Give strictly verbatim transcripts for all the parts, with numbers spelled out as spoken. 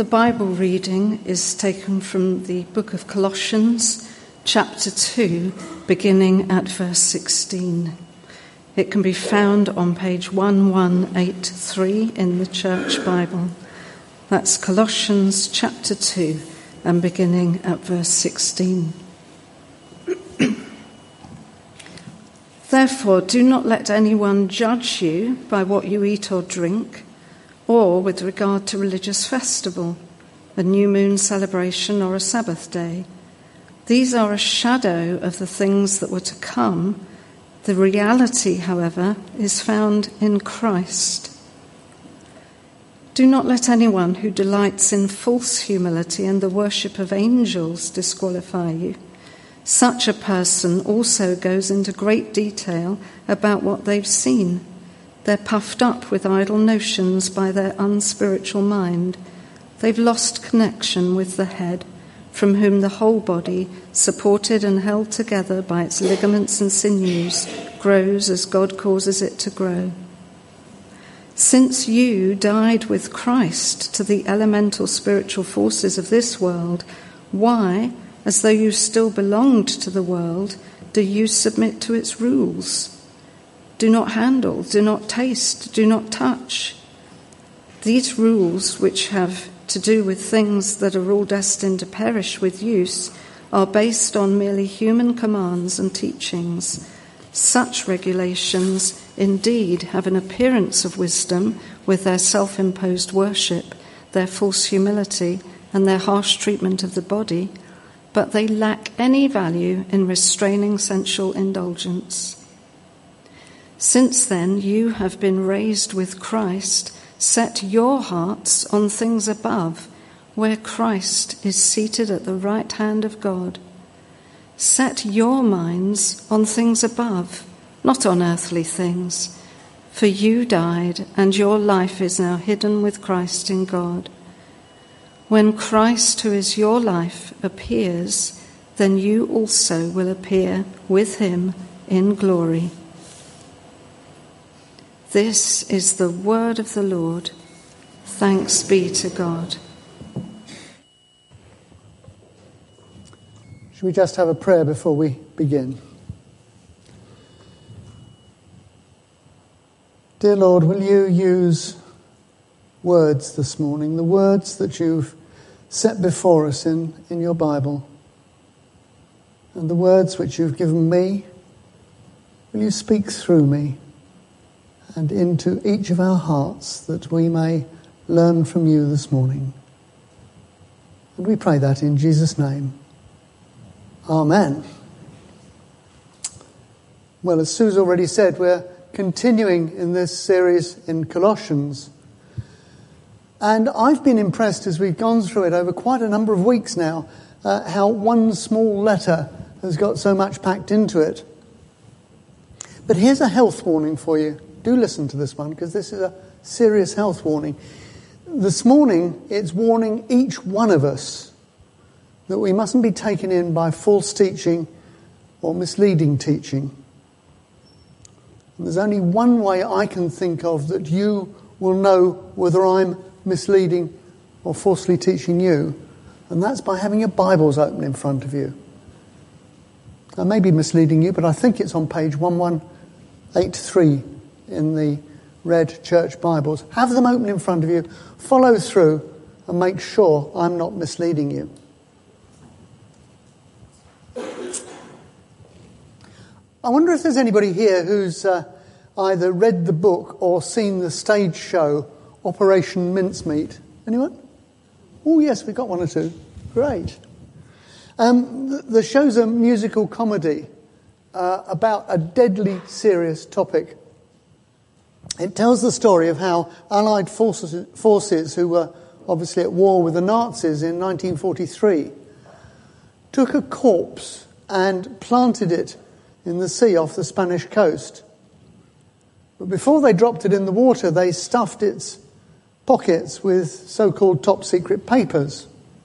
The Bible reading is taken from the book of Colossians, chapter two, beginning at verse sixteen. It can be found on page eleven eighty-three in the Church Bible. That's Colossians chapter two and beginning at verse sixteen. Therefore, do not let anyone judge you by what you eat or drink, or with regard to religious festival, a new moon celebration or a Sabbath day. These are a shadow of the things that were to come. The reality, however, is found in Christ. Do not let anyone who delights in false humility and the worship of angels disqualify you. Such a person also goes into great detail about what they've seen. They're puffed up with idle notions by their unspiritual mind. They've lost connection with the head, from whom the whole body, supported and held together by its ligaments and sinews, grows as God causes it to grow. Since you died with Christ to the elemental spiritual forces of this world, why, as though you still belonged to the world, do you submit to its rules? Do not handle, do not taste, do not touch. These rules, which have to do with things that are all destined to perish with use, are based on merely human commands and teachings. Such regulations indeed have an appearance of wisdom with their self-imposed worship, their false humility, and their harsh treatment of the body, but they lack any value in restraining sensual indulgence. Since then you have been raised with Christ, set your hearts on things above, where Christ is seated at the right hand of God. Set your minds on things above, not on earthly things, for you died, and your life is now hidden with Christ in God. When Christ, who is your life, appears, then you also will appear with him in glory. This is the word of the Lord. Thanks be to God. Should we just have a prayer before we begin? Dear Lord, will you use words this morning, the words that you've set before us in, in your Bible, and the words which you've given me, will you speak through me and into each of our hearts, that we may learn from you this morning. And we pray that in Jesus' name. Amen. Well, as Sue's already said, we're continuing in this series in Colossians. And I've been impressed as we've gone through it over quite a number of weeks now, uh, how one small letter has got so much packed into it. But here's a health warning for you. Do listen to this one, because this is a serious health warning. This morning, it's warning each one of us that we mustn't be taken in by false teaching or misleading teaching. And there's only one way I can think of that you will know whether I'm misleading or falsely teaching you, and that's by having your Bibles open in front of you. I may be misleading you, but I think it's on page eleven eighty-three in the red church Bibles. Have them open in front of you, follow through, and make sure I'm not misleading you. I wonder if there's anybody here who's uh, either read the book or seen the stage show Operation Mincemeat. Anyone? Oh yes, we've got one or two. Great. Um, the, the show's a musical comedy uh, about a deadly serious topic. It tells the story of how Allied forces, forces who were obviously at war with the Nazis in nineteen forty-three took a corpse and planted it in the sea off the Spanish coast. But before they dropped it in the water, they stuffed its pockets with so-called top-secret papers.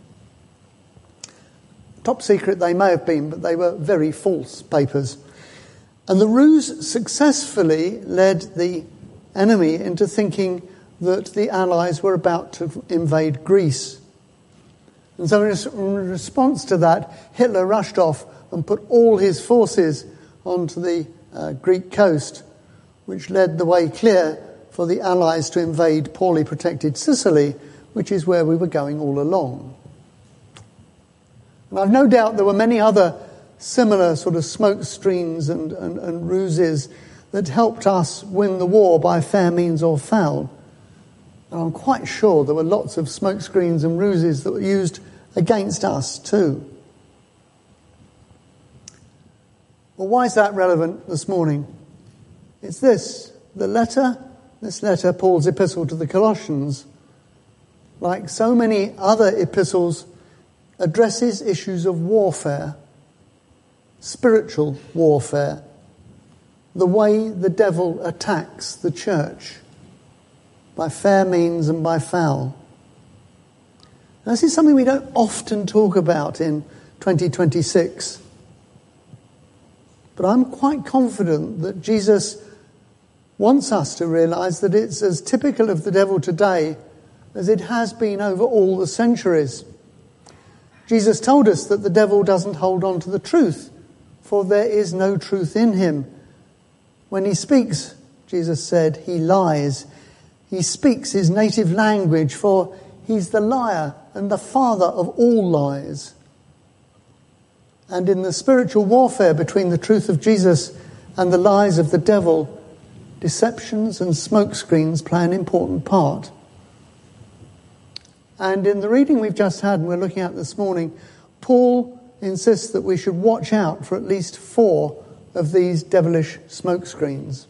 Top secret they may have been, but they were very false papers. And the ruse successfully led the enemy into thinking that the Allies were about to invade Greece And so in response to that, Hitler rushed off and put all his forces onto the uh, Greek coast, which led the way clear for the Allies to invade poorly protected Sicily, which is where we were going all along. And I've no doubt there were many other similar sort of smoke screens and, and, and ruses that helped us win the war by fair means or foul. And I'm quite sure there were lots of smoke screens and ruses that were used against us too. Well, why is that relevant this morning? It's this. The letter, this letter, Paul's epistle to the Colossians, like so many other epistles, addresses issues of warfare, spiritual warfare, the way the devil attacks the church, by fair means and by foul. Now, this is something we don't often talk about in twenty twenty-six. But I'm quite confident that Jesus wants us to realise that it's as typical of the devil today as it has been over all the centuries. Jesus told us that the devil doesn't hold on to the truth, for there is no truth in him. When he speaks, Jesus said, he lies. He speaks his native language, for he's the liar and the father of all lies. And in the spiritual warfare between the truth of Jesus and the lies of the devil, deceptions and smokescreens play an important part. And in the reading we've just had and we're looking at this morning, Paul insists that we should watch out for at least four of these devilish smokescreens.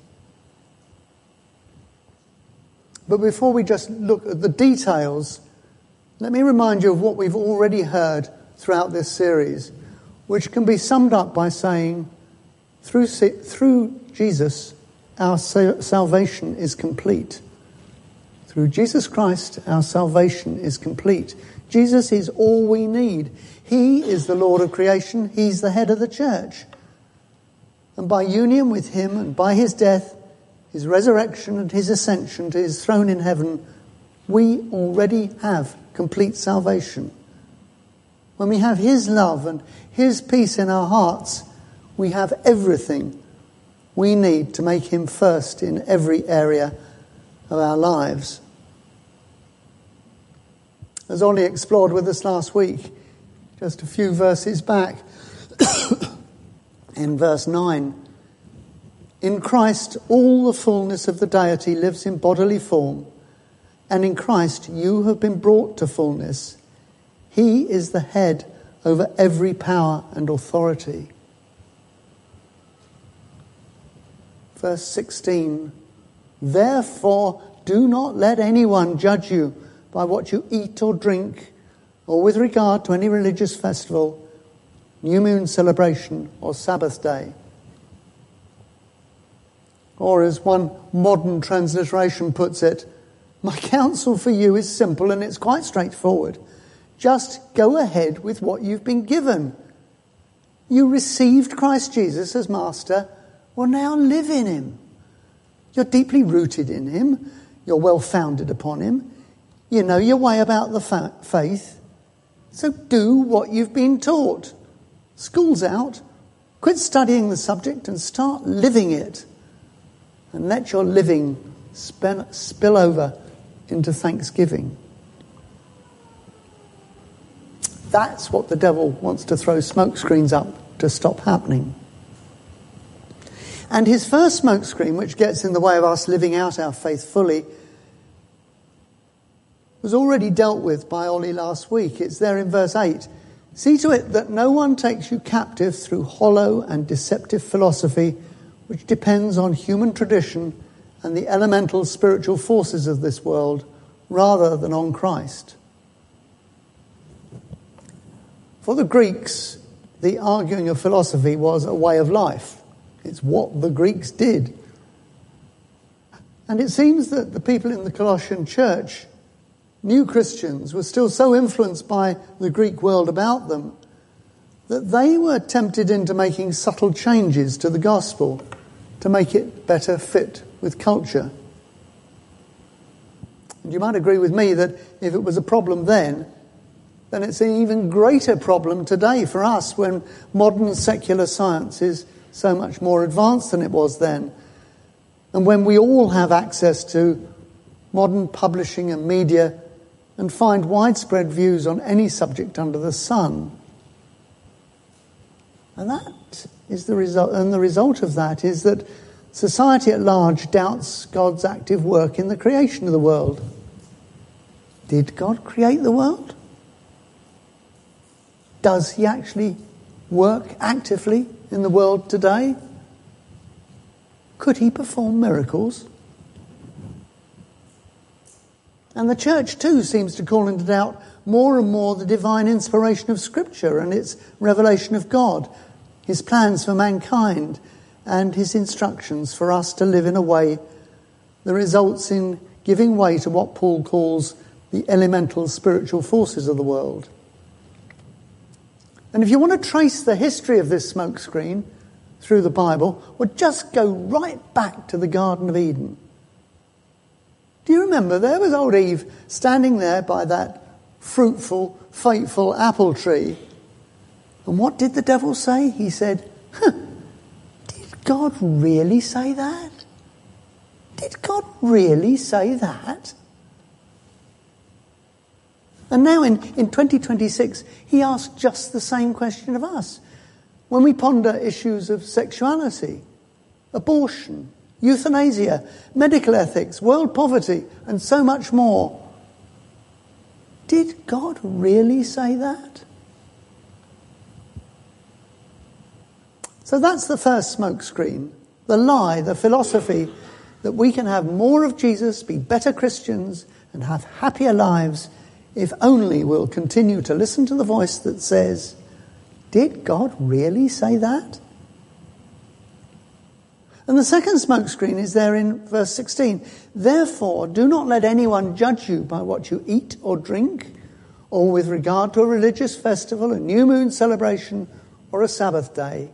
But before we just look at the details, let me remind you of what we've already heard throughout this series, which can be summed up by saying, through, through Jesus, our salvation is complete. Through Jesus Christ, our salvation is complete. Jesus is all we need. He is the Lord of creation. He's the head of the church. And by union with him and by his death, his resurrection and his ascension to his throne in heaven, we already have complete salvation. When we have his love and his peace in our hearts, we have everything we need to make him first in every area of our lives. As Ollie explored with us last week, just a few verses back, in verse nine, in Christ all the fullness of the deity lives in bodily form, and in Christ you have been brought to fullness. He is the head over every power and authority. Verse sixteen, therefore do not let anyone judge you by what you eat or drink, or with regard to any religious festival, new moon celebration, or Sabbath day. Or as one modern transliteration puts it, my counsel for you is simple and it's quite straightforward. Just go ahead with what you've been given. You received Christ Jesus as Master. Well, now live in him. You're deeply rooted in him. You're well founded upon him. You know your way about the fa- faith. So do what you've been taught. School's out. Quit studying the subject and start living it. And let your living spill, spill over into thanksgiving. That's what the devil wants to throw smoke screens up to stop happening. And his first smoke screen, which gets in the way of us living out our faith fully, was already dealt with by Ollie last week. It's there in verse eight. See to it that no one takes you captive through hollow and deceptive philosophy, which depends on human tradition and the elemental spiritual forces of this world, rather than on Christ. For the Greeks, the arguing of philosophy was a way of life. It's what the Greeks did. And it seems that the people in the Colossian church, new Christians, were still so influenced by the Greek world about them that they were tempted into making subtle changes to the gospel to make it better fit with culture. And you might agree with me that if it was a problem then, then it's an even greater problem today for us when modern secular science is so much more advanced than it was then. And when we all have access to modern publishing and media and find widespread views on any subject under the sun. And that is the result, and the result of that is that society at large doubts God's active work in the creation of the world. Did God create the world? Does he actually work actively in the world today? Could he perform miracles? And the church too seems to call into doubt more and more the divine inspiration of Scripture and its revelation of God, his plans for mankind, and his instructions for us to live in a way that results in giving way to what Paul calls the elemental spiritual forces of the world. And if you want to trace the history of this smokescreen through the Bible, well, just go right back to the Garden of Eden. Do you remember there was old Eve standing there by that fruitful, fateful apple tree? And what did the devil say? He said, huh, did God really say that? Did God really say that? And now in, in twenty twenty-six, he asks just the same question of us. When we ponder issues of sexuality, abortion, euthanasia, medical ethics, world poverty, and so much more. Did God really say that? So that's the first smokescreen, the lie, the philosophy that we can have more of Jesus, be better Christians, and have happier lives if only we'll continue to listen to the voice that says, did God really say that? And the second smokescreen is there in verse sixteen. Therefore, do not let anyone judge you by what you eat or drink, or with regard to a religious festival, a new moon celebration, or a Sabbath day.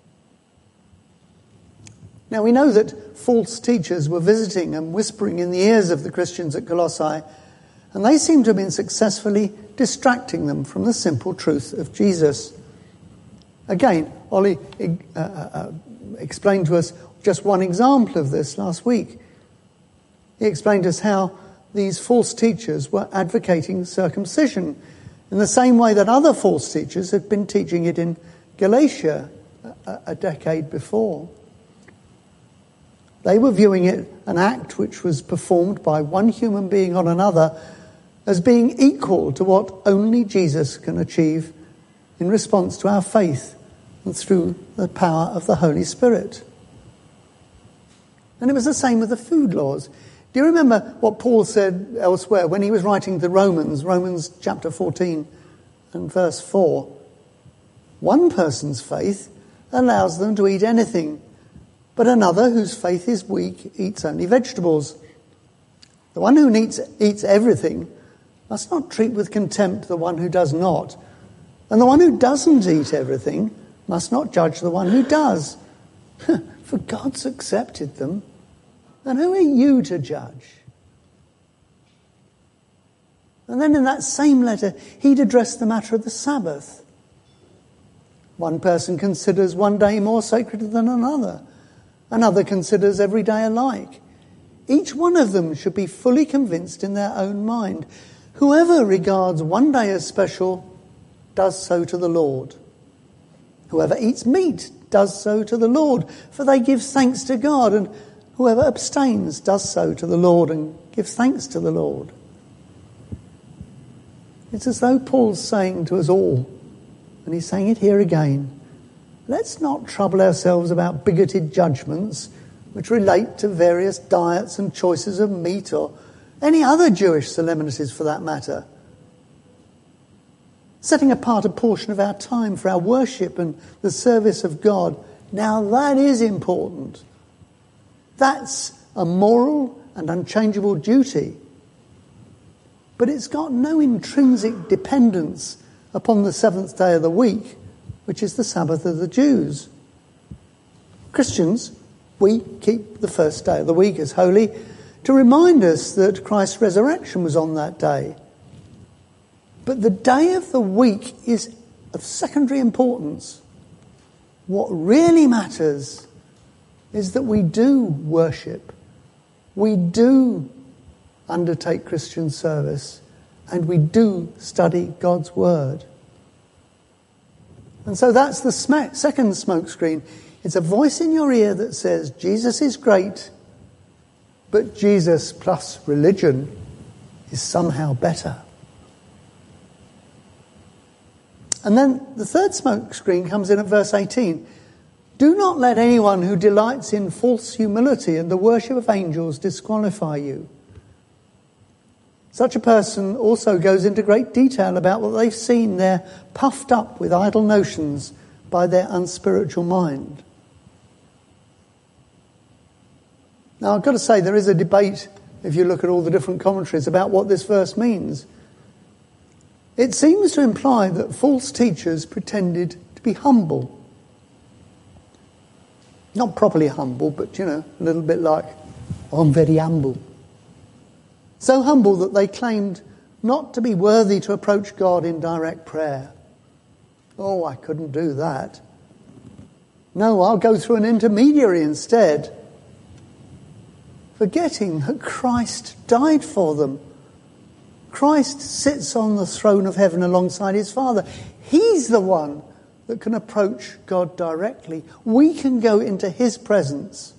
Now we know that false teachers were visiting and whispering in the ears of the Christians at Colossae, and they seem to have been successfully distracting them from the simple truth of Jesus. Again, Ollie uh, uh, explained to us just one example of this last week. He explained to us how these false teachers were advocating circumcision in the same way that other false teachers had been teaching it in Galatia a, a decade before. They were viewing it, an act which was performed by one human being on another, as being equal to what only Jesus can achieve in response to our faith and through the power of the Holy Spirit. And it was the same with the food laws. Do you remember what Paul said elsewhere when he was writing to Romans, Romans chapter fourteen and verse four? One person's faith allows them to eat anything, but another whose faith is weak eats only vegetables. The one who eats, eats everything must not treat with contempt the one who does not, and the one who doesn't eat everything must not judge the one who does. For God's accepted them, and who are you to judge? And then in that same letter, he'd addressed the matter of the Sabbath. One person considers one day more sacred than another. Another considers every day alike. Each one of them should be fully convinced in their own mind. Whoever regards one day as special does so to the Lord. Whoever eats meat does so to the Lord, for they give thanks to God, and whoever abstains does so to the Lord and gives thanks to the Lord. It's as though Paul's saying to us all, and he's saying it here again, let's not trouble ourselves about bigoted judgments which relate to various diets and choices of meat or any other Jewish solemnities for that matter. Setting apart a portion of our time for our worship and the service of God, now that is important. That's a moral and unchangeable duty. But it's got no intrinsic dependence upon the seventh day of the week, which is the Sabbath of the Jews. Christians, we keep the first day of the week as holy, to remind us that Christ's resurrection was on that day. But the day of the week is of secondary importance. What really matters is that we do worship, we do undertake Christian service, and we do study God's Word. And so that's the sm- second smokescreen. It's a voice in your ear that says, Jesus is great, but Jesus plus religion is somehow better. And then the third smokescreen comes in at verse eighteen. Do not let anyone who delights in false humility and the worship of angels disqualify you. Such a person also goes into great detail about what they've seen. They're puffed up with idle notions by their unspiritual mind. Now, I've got to say, there is a debate, if you look at all the different commentaries, about what this verse means. It seems to imply that false teachers pretended to be humble. Not properly humble, but, you know, a little bit like, I'm very humble. So humble that they claimed not to be worthy to approach God in direct prayer. Oh, I couldn't do that. No, I'll go through an intermediary instead. Forgetting that Christ died for them. Christ sits on the throne of heaven alongside his Father. He's the one that can approach God directly. We can go into his presence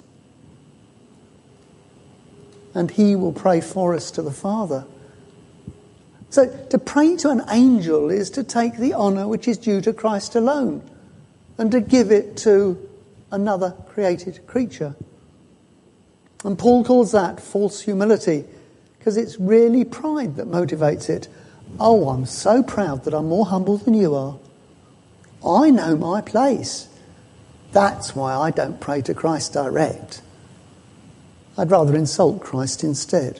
and he will pray for us to the Father. So to pray to an angel is to take the honour which is due to Christ alone and to give it to another created creature. And Paul calls that false humility, because it's really pride that motivates it. Oh, I'm so proud that I'm more humble than you are. I know my place. That's why I don't pray to Christ direct. I'd rather insult Christ instead.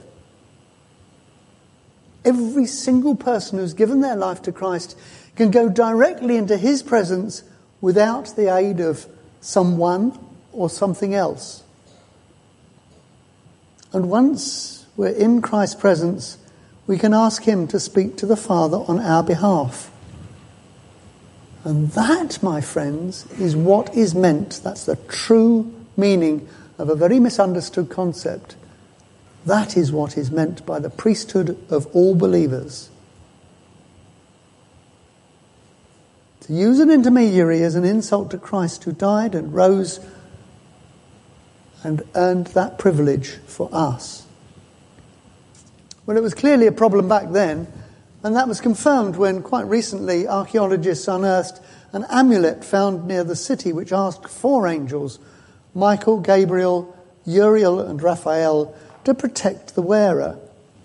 Every single person who's given their life to Christ can go directly into his presence without the aid of someone or something else. And once we're in Christ's presence, we can ask him to speak to the Father on our behalf. And that, my friends, is what is meant. That's the true meaning of a very misunderstood concept. That is what is meant by the priesthood of all believers. To use an intermediary as an insult to Christ, who died and rose and earned that privilege for us. Well, it was clearly a problem back then, and that was confirmed when, quite recently, archaeologists unearthed an amulet found near the city which asked four angels, Michael, Gabriel, Uriel and Raphael, to protect the wearer.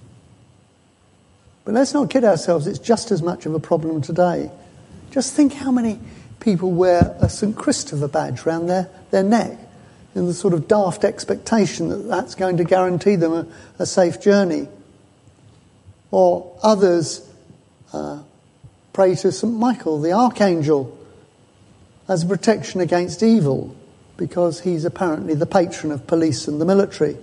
But let's not kid ourselves, it's just as much of a problem today. Just think how many people wear a Saint Christopher badge round their, their neck in the sort of daft expectation that that's going to guarantee them a, a safe journey. Or others uh, pray to Saint Michael, the Archangel, as a protection against evil, because he's apparently the patron of police and the military.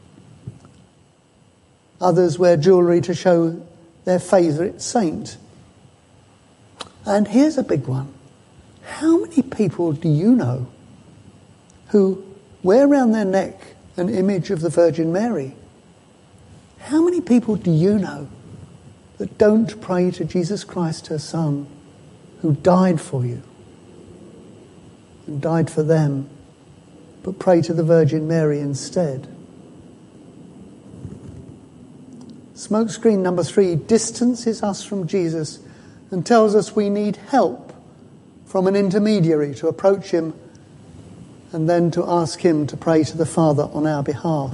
Others wear jewellery to show their favourite saint. And here's a big one. How many people do you know who wear around their neck an image of the Virgin Mary? How many people do you know that don't pray to Jesus Christ, her Son, who died for you and died for them, but pray to the Virgin Mary instead? Smokescreen number three distances us from Jesus and tells us we need help from an intermediary to approach him and then to ask him to pray to the Father on our behalf.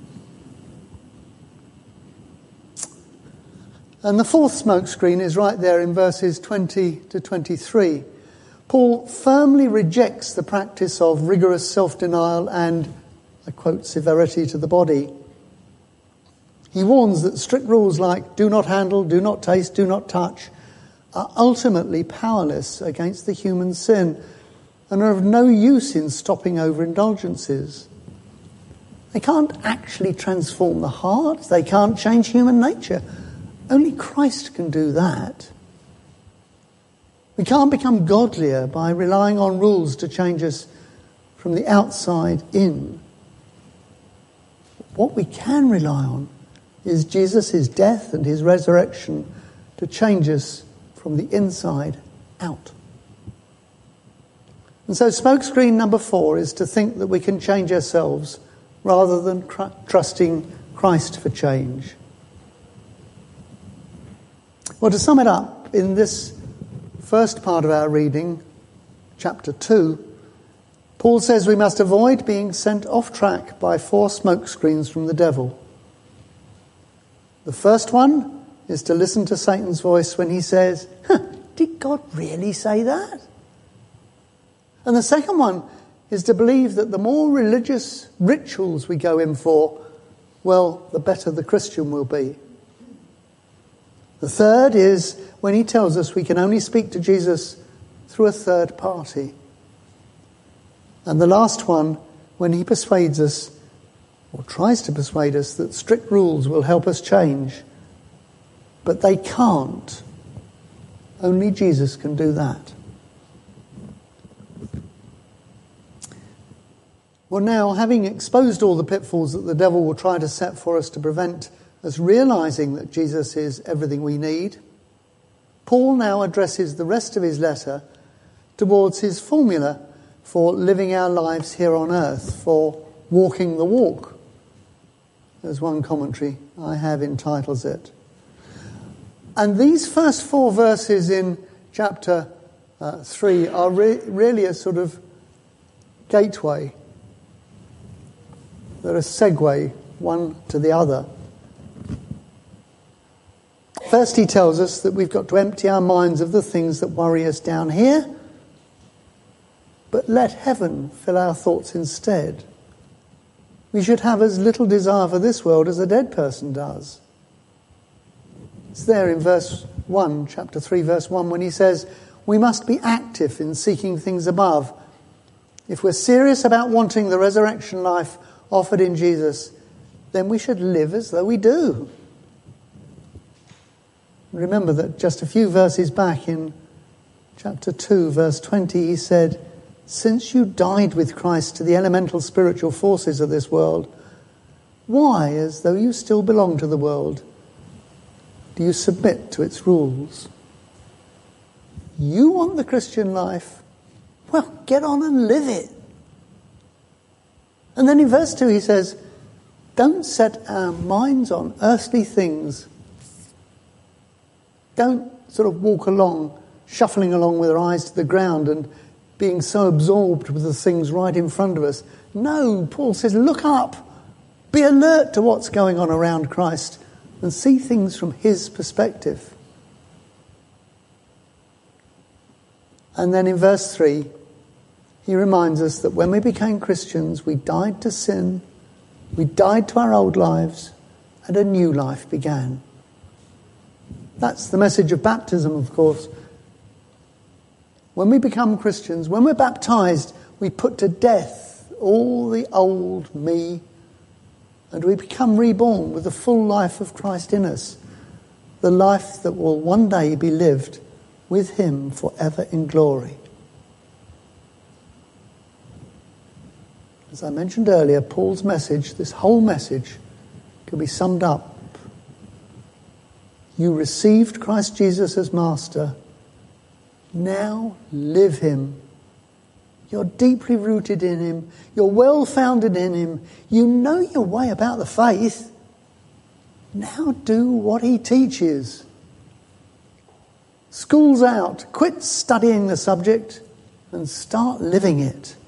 And the fourth smokescreen is right there in verses twenty to twenty-three. Paul firmly rejects the practice of rigorous self-denial and, I quote, severity to the body. He warns that strict rules like do not handle, do not taste, do not touch are ultimately powerless against the human sin and are of no use in stopping overindulgences. They can't actually transform the heart. They can't change human nature. Only Christ can do that. We can't become godlier by relying on rules to change us from the outside in. What we can rely on is Jesus' death and his resurrection to change us from the inside out. And so smokescreen number four is to think that we can change ourselves rather than cr- trusting Christ for change. Well, to sum it up, in this first part of our reading, chapter two, Paul says we must avoid being sent off track by four smokescreens from the devil. The first one is to listen to Satan's voice when he says, huh, did God really say that? And the second one is to believe that the more religious rituals we go in for, well, the better the Christian will be. The third is when he tells us we can only speak to Jesus through a third party. And the last one, when he persuades us, or tries to persuade us, that strict rules will help us change. But they can't. Only Jesus can do that. Well, now, having exposed all the pitfalls that the devil will try to set for us to prevent us realizing that Jesus is everything we need, Paul now addresses the rest of his letter towards his formula for living our lives here on earth, for walking the walk, as one commentary I have entitles it. And these first four verses in chapter uh, three are re- really a sort of gateway. They're a segue, one to the other. First, he tells us that we've got to empty our minds of the things that worry us down here, but let heaven fill our thoughts instead. We should have as little desire for this world as a dead person does. It's there in verse one, chapter three, verse one, when he says, we must be active in seeking things above. If we're serious about wanting the resurrection life offered in Jesus, then we should live as though we do. Remember that just a few verses back in chapter two, verse twenty, he said, since you died with Christ to the elemental spiritual forces of this world, why, as though you still belong to the world, do you submit to its rules? You want the Christian life? Well, get on and live it. And then in verse two he says, don't set our minds on earthly things. Don't sort of walk along, shuffling along with our eyes to the ground and being so absorbed with the things right in front of us. No, Paul says, look up. Be alert to what's going on around Christ and see things from his perspective. And then in verse three, he reminds us that when we became Christians, we died to sin, we died to our old lives, and a new life began. That's the message of baptism, of course. When we become Christians, when we're baptized, we put to death all the old me, and we become reborn with the full life of Christ in us, the life that will one day be lived with him forever in glory. As I mentioned earlier, Paul's message, this whole message, can be summed up. You received Christ Jesus as master. Now live him. You're deeply rooted in him. You're well founded in him. You know your way about the faith. Now do what he teaches. School's out. Quit studying the subject and start living it.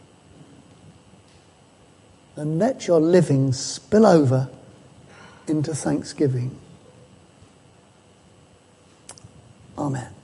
And let your living spill over into thanksgiving. Amen.